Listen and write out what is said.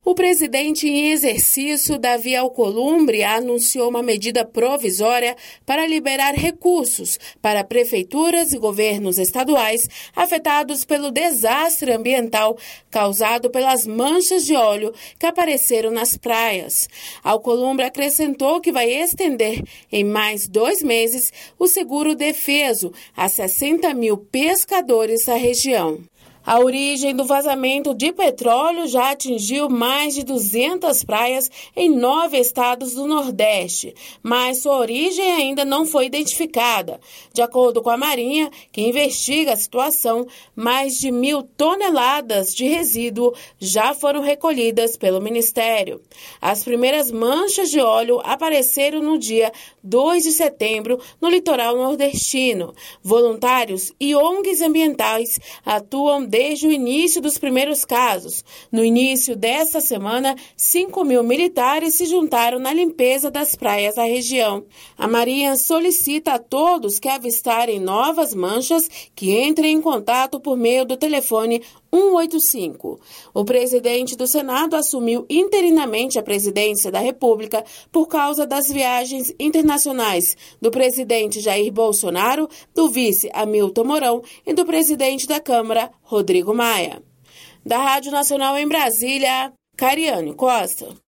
O presidente em exercício, Davi Alcolumbre, anunciou uma medida provisória para liberar recursos para prefeituras e governos estaduais afetados pelo desastre ambiental causado pelas manchas de óleo que apareceram nas praias. Alcolumbre acrescentou que vai estender em mais 2 meses o seguro defeso a 60 mil pescadores da região. A origem do vazamento de petróleo já atingiu mais de 200 praias em 9 estados do Nordeste, mas sua origem ainda não foi identificada. De acordo com a Marinha, que investiga a situação, mais de 1.000 toneladas de resíduo já foram recolhidas pelo Ministério. As primeiras manchas de óleo apareceram no dia 2 de setembro no litoral nordestino. Voluntários e ONGs ambientais atuam desde o início dos primeiros casos. No início desta semana, 5.000 militares se juntaram na limpeza das praias da região. A Marinha solicita a todos que avistarem novas manchas que entrem em contato por meio do telefone 185. O presidente do Senado assumiu interinamente a presidência da República por causa das viagens internacionais do presidente Jair Bolsonaro, do vice Hamilton Mourão e do presidente da Câmara, Rodrigo Maia. Da Rádio Nacional em Brasília, Cariane Costa.